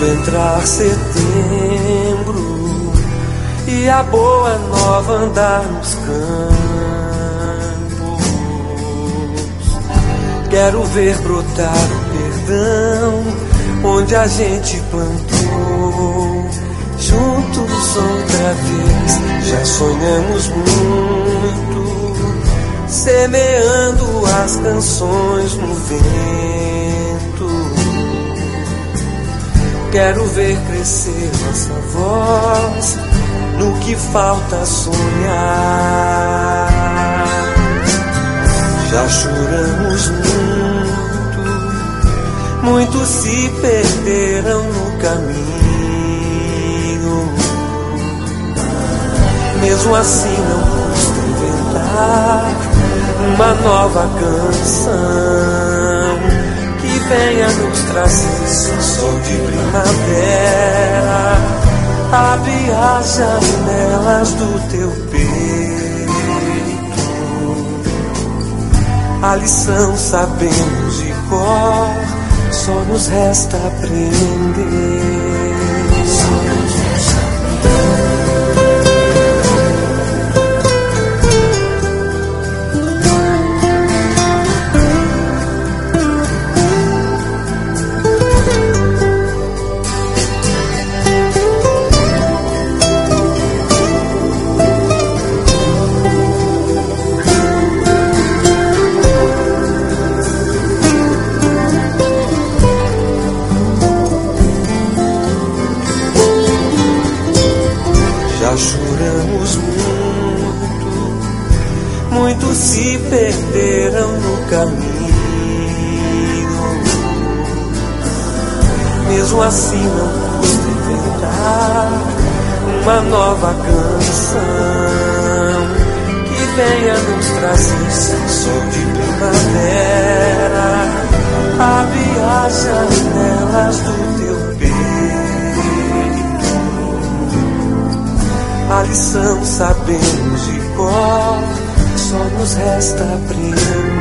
entrar setembro e a boa nova andar nos campos, quero ver brotar o perdão onde a gente plantou. Juntos outra vez, já sonhamos muito, semeando as canções no vento. Quero ver crescer nossa voz no que falta sonhar. Já choramos muito, muitos se perderam no caminho. Mesmo assim não custa inventar uma nova canção que venha nos trazer sol de primavera. Abre as janelas do teu peito, a lição sabemos de cor, só nos resta aprender. Já choramos muito, muitos se perderam no caminho. Mesmo assim não custa inventar uma nova canção que venha nos trazer sol de primavera. Abre as janelas do teu peito, a lição sabemos de cor, só nos resta aprender.